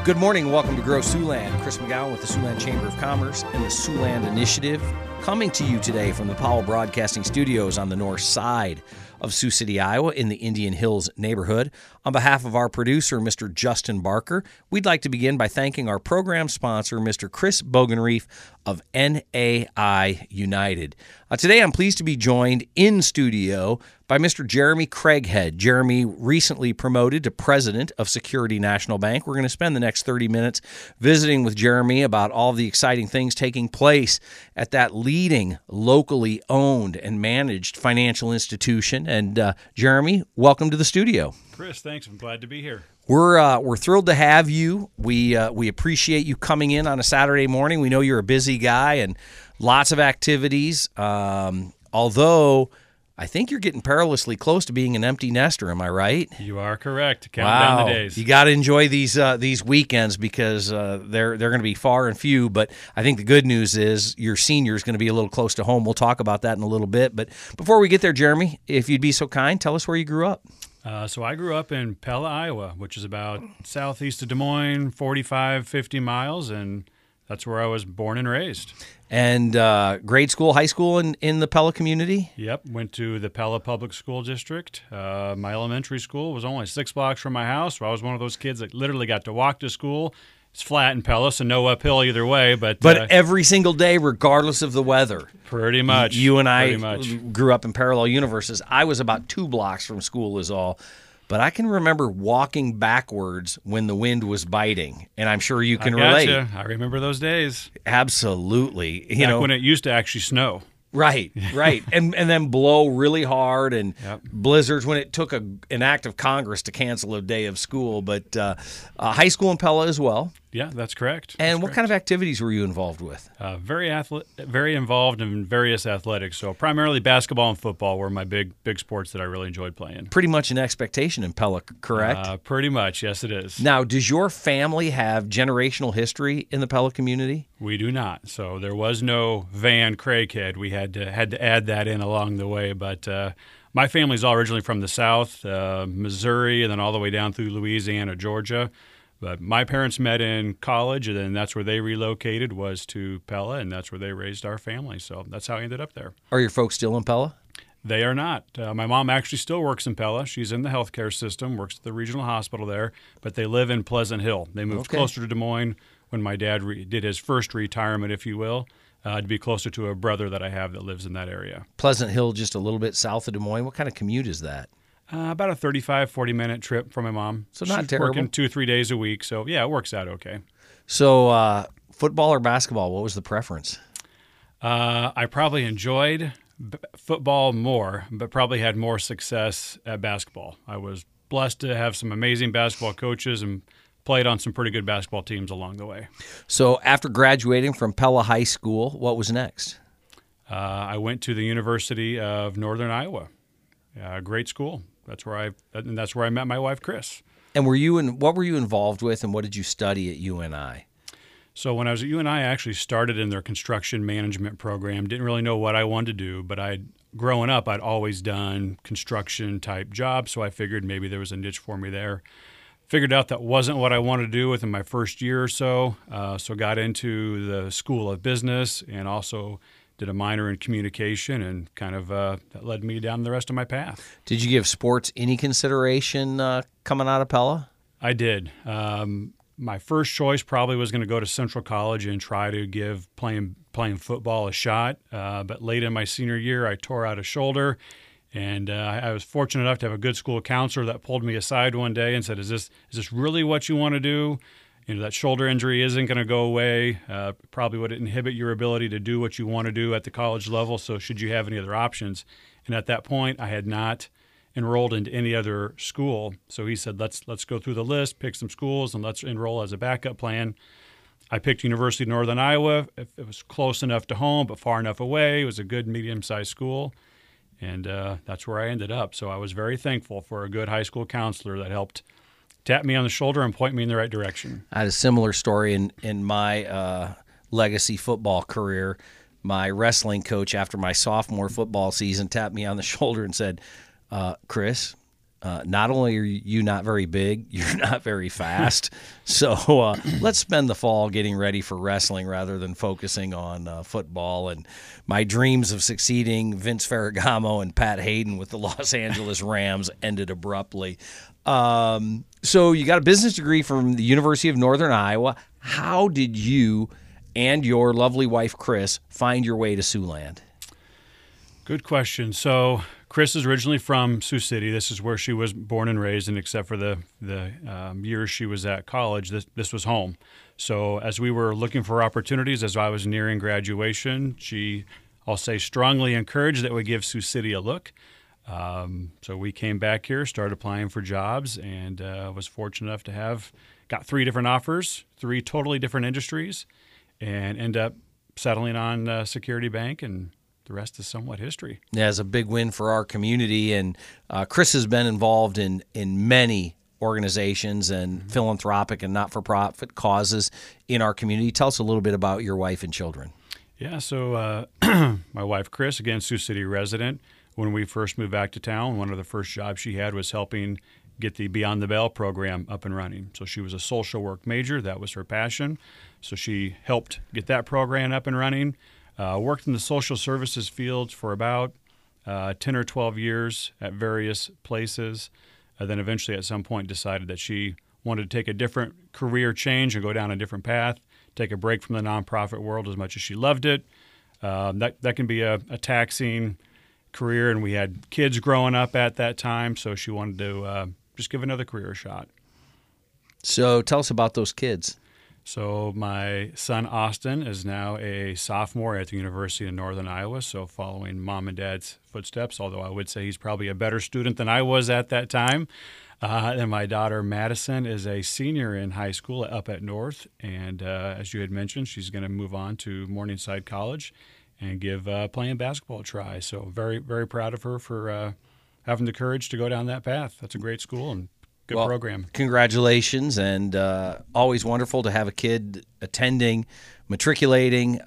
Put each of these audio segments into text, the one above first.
Good morning. Welcome to Grow Siouxland. Chris McGowan with the Siouxland Chamber of Commerce and the Siouxland Initiative, coming to you today from the Powell Broadcasting Studios on the north side of Sioux City, Iowa, in the Indian Hills neighborhood. On behalf of our producer, Mr. Justin Barker, we'd like to begin by thanking our program sponsor, Mr. Chris Bogenreef of NAI United. Today, I'm pleased to be joined in studio by Mr. Jeremy Craighead. Jeremy recently promoted to president of Security National Bank. We're going to spend the next 30 minutes visiting with Jeremy about all the exciting things taking place at that leading locally owned and managed financial institution. And Jeremy, welcome to the studio. Chris, thanks. I'm glad to be here. We're thrilled to have you. We appreciate you coming in on a Saturday morning. We know you're a busy guy and lots of activities. Although I think you're getting perilously close to being an empty nester. Am I right? You are correct. Count down the days. You got to enjoy these weekends because they're going to be far and few. But I think the good news is your senior is going to be a little close to home. We'll talk about that in a little bit. But before we get there, Jeremy, if you'd be so kind, tell us where you grew up. So I grew up in Pella, Iowa, which is about southeast of Des Moines, 45, 50 miles, and that's where I was born and raised. And grade school, high school in the Pella community? Yep, went to the Pella Public School District. My elementary school was only 6 blocks from my house, so I was one of those kids that literally got to walk to school. It's flat in Pella, so no uphill either way. But every single day, regardless of the weather. Pretty much. You and I grew up in parallel universes. I was about 2 blocks from school is all. But I can remember walking backwards when the wind was biting, and I'm sure you can relate. I remember those days. Absolutely. Back when it used to actually snow. Right. and then blow really hard and Yep. blizzards when it took an act of Congress to cancel a day of school. But high school in Pella as well. Yeah, that's correct. And what kind of activities were you involved with? Very involved in various athletics. So primarily basketball and football were my big sports that I really enjoyed playing. Pretty much an expectation in Pella, correct? Pretty much, yes, it is. Now, does your family have generational history in the Pella community? We do not. So there was no Van Craighead. We had to add that in along the way. But my family's all originally from the South, Missouri, and then all the way down through Louisiana, Georgia. But my parents met in college, and then that's where they relocated, was to Pella, and that's where they raised our family. So that's how I ended up there. Are your folks still in Pella? They are not. My mom actually still works in Pella. She's in the healthcare system, works at the regional hospital there, but they live in Pleasant Hill. They moved closer to Des Moines when my dad did his first retirement, if you will, to be closer to a brother that I have that lives in that area. Pleasant Hill, just a little bit south of Des Moines. What kind of commute is that? About a 35, 40-minute trip for my mom. So not She's terrible. Working 2-3 days a week, so yeah, it works out okay. So football or basketball, what was the preference? I probably enjoyed football more, but probably had more success at basketball. I was blessed to have some amazing basketball coaches and played on some pretty good basketball teams along the way. So after graduating from Pella High School, what was next? I went to the University of Northern Iowa. Great school. That's where I met my wife, Chris. And what were you involved with, and what did you study at UNI? So when I was at UNI, I actually started in their construction management program. Didn't really know what I wanted to do, but growing up, I'd always done construction-type jobs, so I figured maybe there was a niche for me there. Figured out that wasn't what I wanted to do within my first year or so, so got into the School of Business and also did a minor in communication, and kind of that led me down the rest of my path. Did you give sports any consideration coming out of Pella? I did. My first choice probably was going to go to Central College and try to give playing football a shot. But late in my senior year, I tore out a shoulder, and I was fortunate enough to have a good school counselor that pulled me aside one day and said, "Is this really what you want to do? That shoulder injury isn't going to go away. Probably would inhibit your ability to do what you want to do at the college level. So should you have any other options?" And at that point, I had not enrolled into any other school. So he said, let's go through the list, pick some schools, and let's enroll as a backup plan. I picked University of Northern Iowa. It was close enough to home, but far enough away. It was a good medium-sized school, and that's where I ended up. So I was very thankful for a good high school counselor that helped tap me on the shoulder and point me in the right direction. I had a similar story in my legacy football career. My wrestling coach, after my sophomore football season, tapped me on the shoulder and said, Chris, Not only are you not very big, you're not very fast. So let's spend the fall getting ready for wrestling rather than focusing on football. And my dreams of succeeding Vince Ferragamo and Pat Hayden with the Los Angeles Rams ended abruptly. So you got a business degree from the University of Northern Iowa. How did you and your lovely wife, Chris, find your way to Siouxland? Good question. So Chris is originally from Sioux City. This is where she was born and raised, and except for the years she was at college, this was home. So as we were looking for opportunities, as I was nearing graduation, she, I'll say, strongly encouraged that we give Sioux City a look. So we came back here, started applying for jobs, and was fortunate enough to got 3 different offers, 3 totally different industries, and end up settling on Security Bank, and the rest is somewhat history. Yeah, it's a big win for our community, and Chris has been involved in many organizations and philanthropic and not-for-profit causes in our community. Tell us a little bit about your wife and children. Yeah, so my wife, Chris, again, Sioux City resident. When we first moved back to town, one of the first jobs she had was helping get the Beyond the Bell program up and running. So she was a social work major. That was her passion. So she helped get that program up and running. Worked in the social services field for about 10 or 12 years at various places. Then eventually at some point decided that she wanted to take a different career change and go down a different path, take a break from the nonprofit world as much as she loved it. That can be a taxing career, and we had kids growing up at that time, so she wanted to just give another career a shot. So tell us about those kids. So my son, Austin, is now a sophomore at the University of Northern Iowa, so following mom and dad's footsteps, although I would say he's probably a better student than I was at that time. And my daughter, Madison, is a senior in high school up at North, and as you had mentioned, she's going to move on to Morningside College and give playing basketball a try. So very, very proud of her for having the courage to go down that path. That's a great school and good program. Congratulations, and always wonderful to have a kid attending, matriculating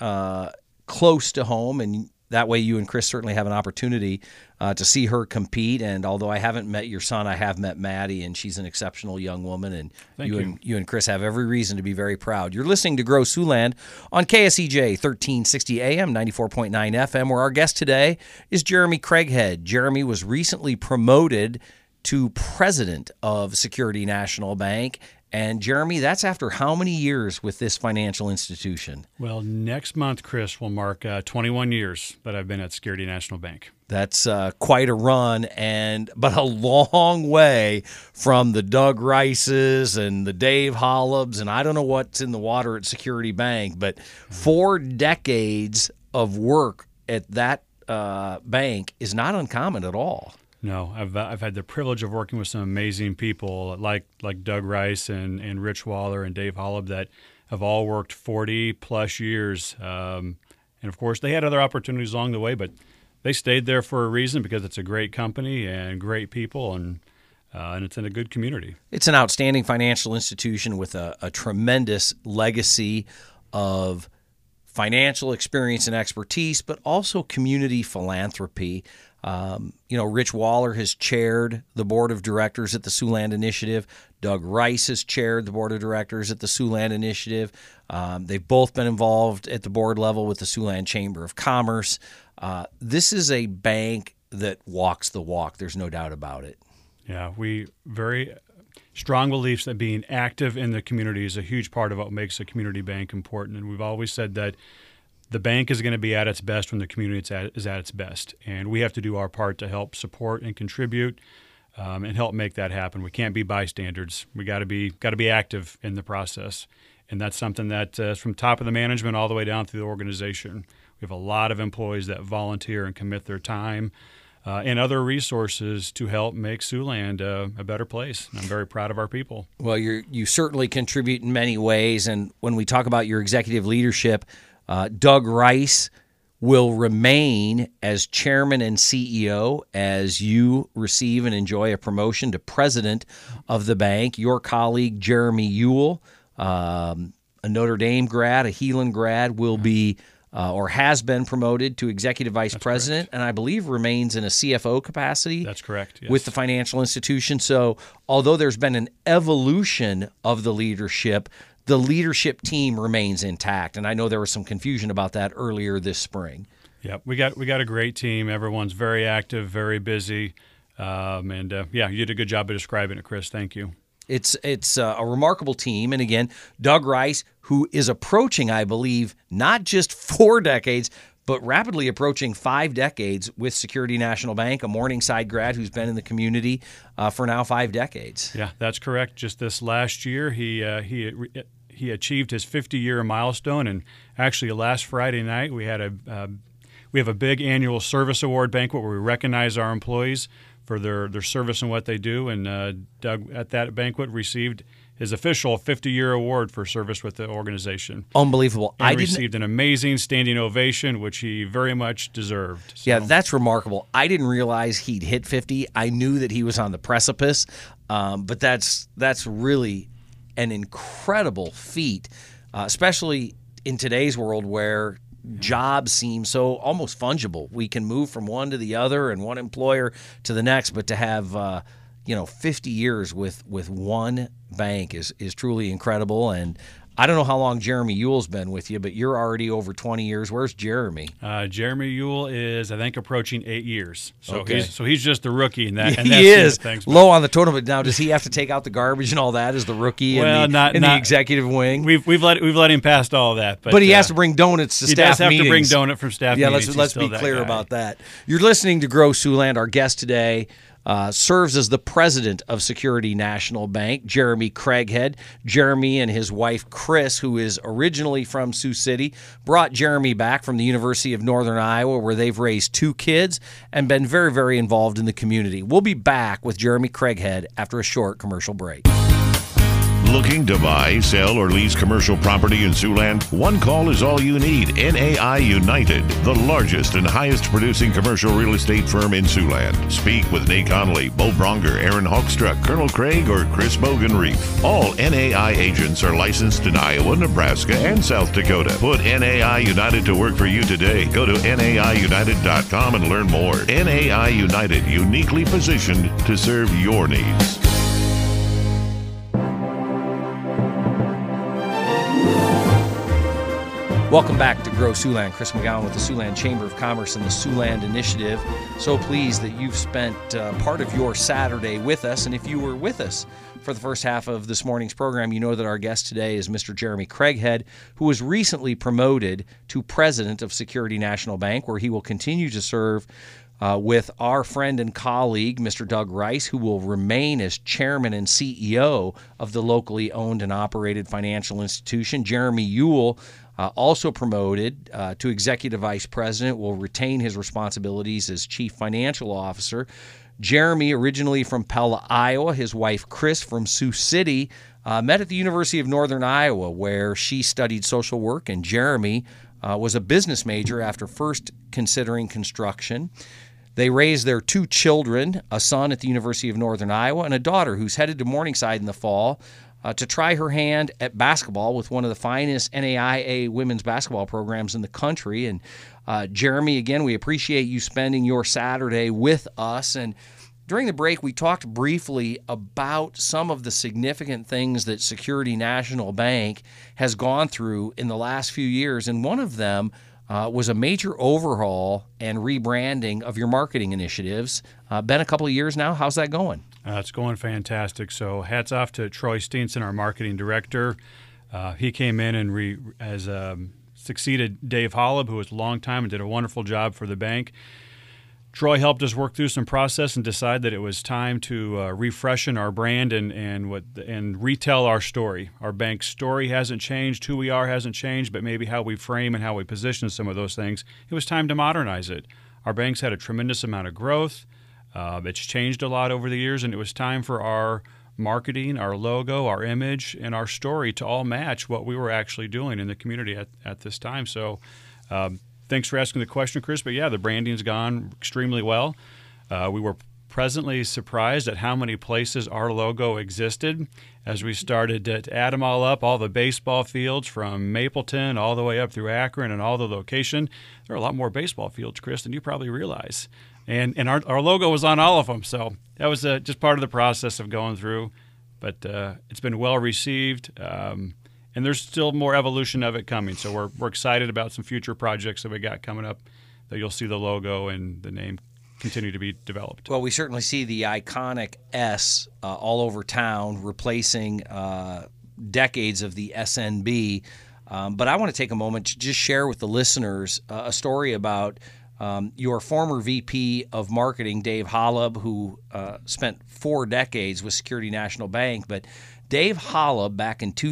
close to home, and that way you and Chris certainly have an opportunity to see her compete. And although I haven't met your son, I have met Maddie, and she's an exceptional young woman, and you and Chris have every reason to be very proud. You're listening to Grow Siouxland on KSEJ 1360 AM, 94.9 FM, where our guest today is Jeremy Craighead. Jeremy was recently promoted to president of Security National Bank. And Jeremy, that's after how many years with this financial institution? Well, next month, Chris, will mark 21 years that I've been at Security National Bank. That's quite a run, but a long way from the Doug Rices and the Dave Hollobs, and I don't know what's in the water at Security Bank, but 4 decades of work at that bank is not uncommon at all. No, I've had the privilege of working with some amazing people like Doug Rice and Rich Waller and Dave Hollob that have all worked 40-plus years. And, of course, they had other opportunities along the way, but they stayed there for a reason because it's a great company and great people, and it's in a good community. It's an outstanding financial institution with a tremendous legacy of financial experience and expertise, but also community philanthropy. Rich Waller has chaired the board of directors at the Siouxland Initiative. Doug Rice has chaired the board of directors at the Siouxland Initiative. They've both been involved at the board level with the Siouxland Chamber of Commerce. This is a bank that walks the walk. There's no doubt about it. Yeah, we very strong beliefs that being active in the community is a huge part of what makes a community bank important. And we've always said that the bank is going to be at its best when the community is at its best, and we have to do our part to help support and contribute and help make that happen. We can't be bystanders. We got to be active in the process, and that's something that is from top of the management all the way down through the organization. We have a lot of employees that volunteer and commit their time and other resources to help make Siouxland a better place. And I'm very proud of our people. Well, you certainly contribute in many ways, and when we talk about your executive leadership, Doug Rice will remain as chairman and CEO as you receive and enjoy a promotion to president of the bank. Your colleague, Jeremy Ewell, a Notre Dame grad, a Heelan grad, will be or has been promoted to executive vice president, correct. and I believe remains in a CFO capacity. That's correct. Yes. With the financial institution. So although there's been an evolution of the leadership team remains intact. And I know there was some confusion about that earlier this spring. Yep, we got a great team. Everyone's very active, very busy, and you did a good job of describing it, Chris. Thank you. It's a remarkable team. And again, Doug Rice, who is approaching, I believe, not just 4 decades, but rapidly approaching 5 decades with Security National Bank, a Morningside grad who's been in the community for now 5 decades. Yeah, that's correct. Just this last year, he achieved his 50-year milestone, and actually last Friday night we have a big annual service award banquet where we recognize our employees for their service and what they do. And Doug, at that banquet, received his official 50-year award for service with the organization. Unbelievable. And received an amazing standing ovation, which he very much deserved. So. Yeah, that's remarkable. I didn't realize he'd hit 50. I knew that he was on the precipice, but that's really an incredible feat, especially in today's world where jobs seem so almost fungible. We can move from one to the other and one employer to the next, but to have 50 years with one bank is truly incredible. And I don't know how long Jeremy Ewell's been with you, but you're already over 20 years. Where's Jeremy? Jeremy Ewell is, I think, approaching 8 years. So okay. he's just a rookie in that. And he is low on the totem. But now, does he have to take out the garbage and all that as the rookie in the executive wing? We've let him past all that. But he has to bring donuts to staff meetings. He does have to bring donut from staff meetings. Yeah, let's be clear about that. You're listening to Grow Siouxland. Our guest today serves as the president of Security National Bank, Jeremy Craighead. Jeremy and his wife, Chris, who is originally from Sioux City, brought Jeremy back from the University of Northern Iowa, where they've raised 2 kids and been very, very involved in the community. We'll be back with Jeremy Craighead after a short commercial break. Looking to buy, sell, or lease commercial property in Siouxland? One call is all you need. NAI United, the largest and highest producing commercial real estate firm in Siouxland. Speak with Nate Connolly, Bo Bronger, Aaron Hawkstruck, Colonel Craig, or Chris Bogan-Reef. All NAI agents are licensed in Iowa, Nebraska, and South Dakota. Put NAI United to work for you today. Go to NAIUnited.com and learn more. NAI United, uniquely positioned to serve your needs. Welcome back to Grow Siouxland. Chris McGowan with the Siouxland Chamber of Commerce and the Siouxland Initiative. So pleased that you've spent part of your Saturday with us. And if you were with us for the first half of this morning's program, you know that our guest today is Mr. Jeremy Craighead, who was recently promoted to president of Security National Bank, where he will continue to serve with our friend and colleague, Mr. Doug Rice, who will remain as chairman and CEO of the locally owned and operated financial institution. Jeremy Ewell, also promoted to executive vice president, will retain his responsibilities as chief financial officer. Jeremy, originally from Pella, Iowa, his wife Chris from Sioux City, met at the University of Northern Iowa, where she studied social work, and Jeremy was a business major after first considering construction. They raised their 2 children, a son at the University of Northern Iowa and a daughter who's headed to Morningside in the fall to try her hand at basketball with one of the finest NAIA women's basketball programs in the country. And Jeremy, again, we appreciate you spending your Saturday with us. And during the break, we talked briefly about some of the significant things that Security National Bank has gone through in the last few years. And one of them was a major overhaul and rebranding of your marketing initiatives. Been a couple of years now. How's that going? It's going fantastic. So hats off to Troy Steenson, our marketing director. He came in and succeeded Dave Hollab, who was a long time and did a wonderful job for the bank. Troy helped us work through some process and decide that it was time to refreshen our brand and retell our story. Our bank's story hasn't changed, who we are hasn't changed, but maybe how we frame and how we position some of those things. It was time to modernize it. Our bank's had a tremendous amount of growth. It's changed a lot over the years, and it was time for our marketing, our logo, our image, and our story to all match what we were actually doing in the community at this time. So thanks for asking the question, Chris. But yeah, the branding's gone extremely well. We were pleasantly surprised at how many places our logo existed as we started to add them all up, all the baseball fields from Mapleton all the way up through Akron and all the location. There are a lot more baseball fields, Chris, than you probably realize. And our logo was on all of them. So that was just part of the process of going through. But it's been well received, and there's still more evolution of it coming. So we're excited about some future projects that we got coming up that you'll see the logo and the name continue to be developed. Well, we certainly see the iconic S all over town, replacing decades of the SNB. But I want to take a moment to just share with the listeners a story about your former VP of Marketing, Dave Holub, who spent 4 decades with Security National Bank. But Dave Holub, back in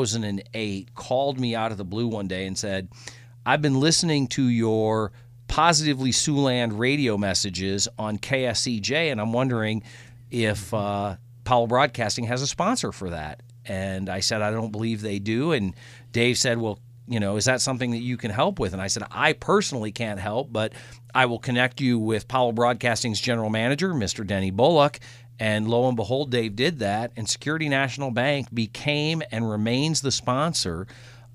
2008, called me out of the blue one day and said, I've been listening to your Positively Siouxland radio messages on KSEJ, and I'm wondering if Powell Broadcasting has a sponsor for that. And I said, I don't believe they do. And Dave said, well, is that something that you can help with? And I said, I personally can't help, but I will connect you with Powell Broadcasting's general manager, Mr. Denny Bullock. And lo and behold, Dave did that, and Security National Bank became and remains the sponsor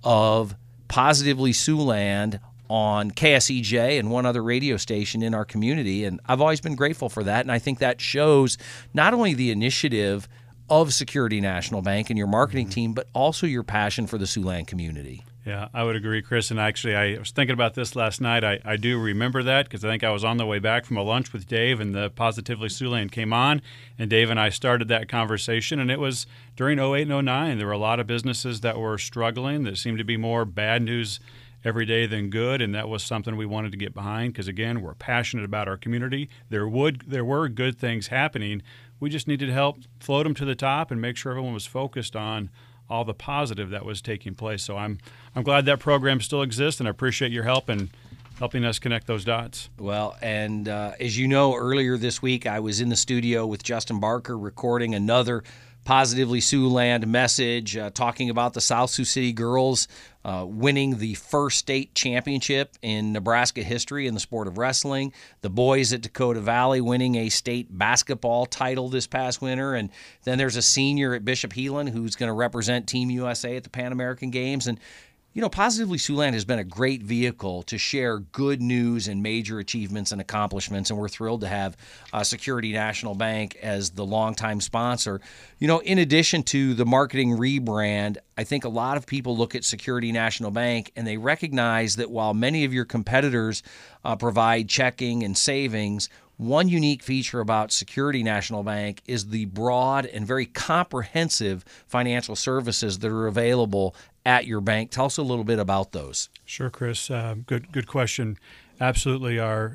of Positively Siouxland on KSEJ and one other radio station in our community. And I've always been grateful for that, and I think that shows not only the initiative of Security National Bank and your marketing team, but also your passion for the Siouxland community. Yeah, I would agree, Chris. And actually, I was thinking about this last night. I do remember that because I think I was on the way back from a lunch with Dave, and the Positively Siouxland came on, and Dave and I started that conversation. And it was during 08 and 09. There were a lot of businesses that were struggling. There seemed to be more bad news every day than good, and that was something we wanted to get behind because, again, we're passionate about our community. There were good things happening. We just needed help float them to the top and make sure everyone was focused on all the positive that was taking place. So I'm glad that program still exists, and I appreciate your help in helping us connect those dots. Well, and as you know, earlier this week I was in the studio with Justin Barker recording another Positively Siouxland message, talking about the South Sioux City girls winning the first state championship in Nebraska history in the sport of wrestling, the boys at Dakota Valley winning a state basketball title this past winter, and then there's a senior at Bishop Heelan who's going to represent Team USA at the Pan American Games. And Positively Siouxland has been a great vehicle to share good news and major achievements and accomplishments, and we're thrilled to have Security National Bank as the longtime sponsor. In addition to the marketing rebrand, I think a lot of people look at Security National Bank and they recognize that while many of your competitors provide checking and savings, one unique feature about Security National Bank is the broad and very comprehensive financial services that are available at your bank. Tell us a little bit about those. Sure, Chris. Good question. Absolutely.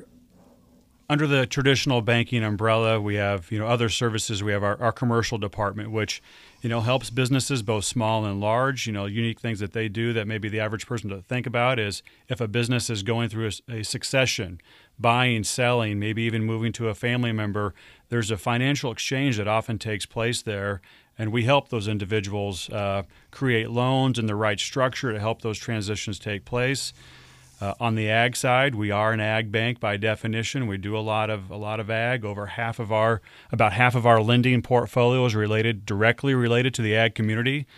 Under the traditional banking umbrella, we have other services. We have our commercial department, which helps businesses both small and large. Unique things that they do that maybe the average person doesn't think about is if a business is going through a succession, buying, selling, maybe even moving to a family member, there's a financial exchange that often takes place there. And we help those individuals create loans in the right structure to help those transitions take place. On the ag side, we are an ag bank by definition. We do a lot of ag. About half of our lending portfolio is directly related to the ag community.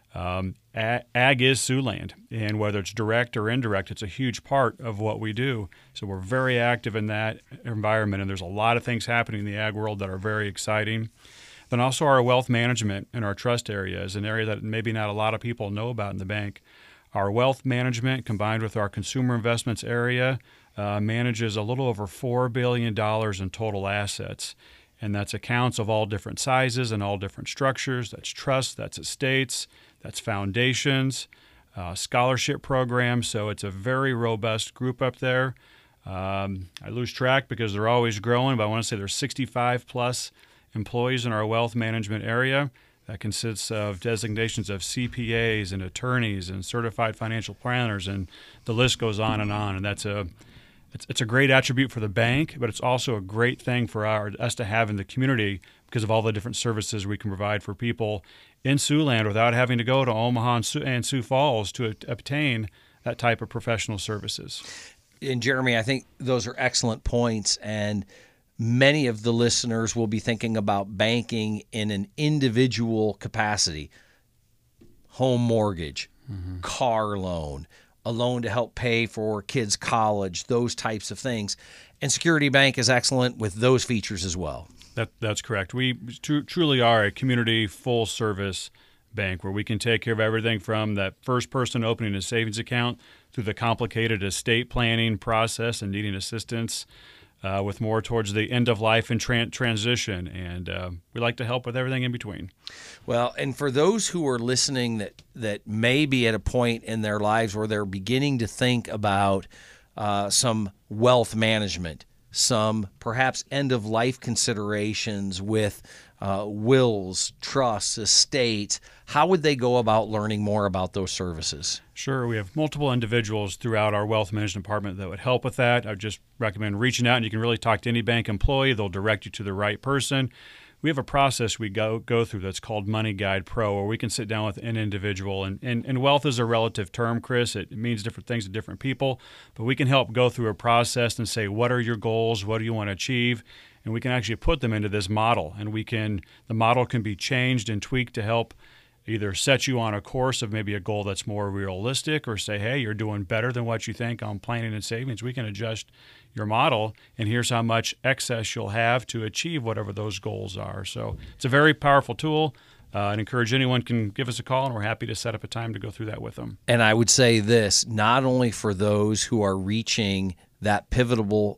Ag is Siouxland, and whether it's direct or indirect, it's a huge part of what we do. So we're very active in that environment, and there's a lot of things happening in the ag world that are very exciting. Then also our wealth management and our trust area is an area that maybe not a lot of people know about in the bank. Our wealth management combined with our consumer investments area manages a little over $4 billion in total assets. And that's accounts of all different sizes and all different structures. That's trusts, that's estates, that's foundations, scholarship programs. So it's a very robust group up there. I lose track because they're always growing, but I want to say there's 65 plus employees in our wealth management area. That consists of designations of CPAs and attorneys and certified financial planners, and the list goes on. And that's it's a great attribute for the bank, but it's also a great thing for us to have in the community because of all the different services we can provide for people in Siouxland without having to go to Omaha and Sioux Falls to obtain that type of professional services. And Jeremy, I think those are excellent points. And many of the listeners will be thinking about banking in an individual capacity. Home mortgage, car loan, a loan to help pay for kids' college, those types of things. And Security Bank is excellent with those features as well. That's correct. We truly are a community full-service bank where we can take care of everything from that first person opening a savings account through the complicated estate planning process and needing assistance with more towards the end of life and transition. And we like to help with everything in between. Well, and for those who are listening that may be at a point in their lives where they're beginning to think about some wealth management, some perhaps end-of-life considerations with wills, trusts, estates, how would they go about learning more about those services? Sure. We have multiple individuals throughout our wealth management department that would help with that. I would just recommend reaching out, and you can really talk to any bank employee. They'll direct you to the right person. We have a process we go through that's called Money Guide Pro, where we can sit down with an individual. And wealth is a relative term, Chris. It means different things to different people. But we can help go through a process and say, what are your goals? What do you want to achieve? And we can actually put them into this model. And the model can be changed and tweaked to help either set you on a course of maybe a goal that's more realistic, or say, hey, you're doing better than what you think on planning and savings. We can adjust your model, and here's how much excess you'll have to achieve whatever those goals are. So it's a very powerful tool. I'd encourage anyone can give us a call, and we're happy to set up a time to go through that with them. And I would say this, not only for those who are reaching that pivotal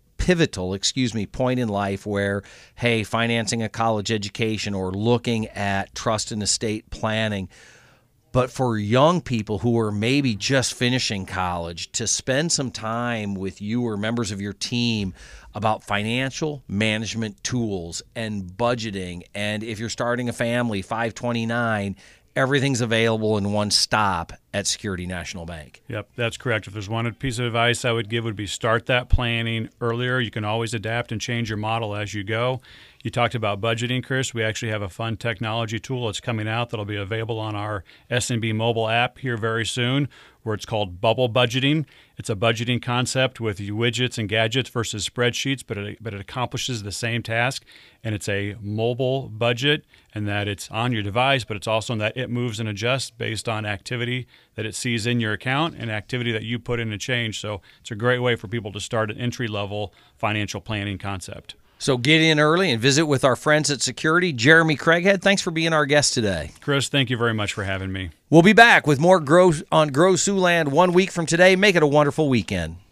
point in life where, hey, financing a college education or looking at trust and estate planning, but for young people who are maybe just finishing college, to spend some time with you or members of your team about financial management tools and budgeting. And if you're starting a family, 529, everything's available in one stop at Security National Bank. Yep, that's correct. If there's one piece of advice I would give would be start that planning earlier. You can always adapt and change your model as you go. You talked about budgeting, Chris. We actually have a fun technology tool that's coming out that'll be available on our SNB mobile app here very soon, where it's called Bubble Budgeting. It's a budgeting concept with widgets and gadgets versus spreadsheets, but it accomplishes the same task. And it's a mobile budget, and that it's on your device, but it's also in that it moves and adjusts based on activity that it sees in your account and activity that you put in to change. So it's a great way for people to start an entry-level financial planning concept. So get in early and visit with our friends at Security. Jeremy Craighead, thanks for being our guest today. Chris, thank you very much for having me. We'll be back with more Grow on Grow Siouxland 1 week from today. Make it a wonderful weekend.